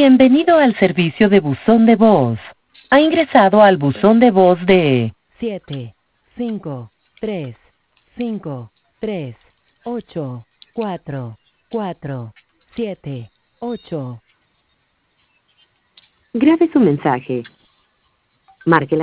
Bienvenido al servicio de buzón de voz. Ha ingresado al buzón de voz de 7 5 3 5 3 8 4 4 7 8. Grabe su mensaje. Marque la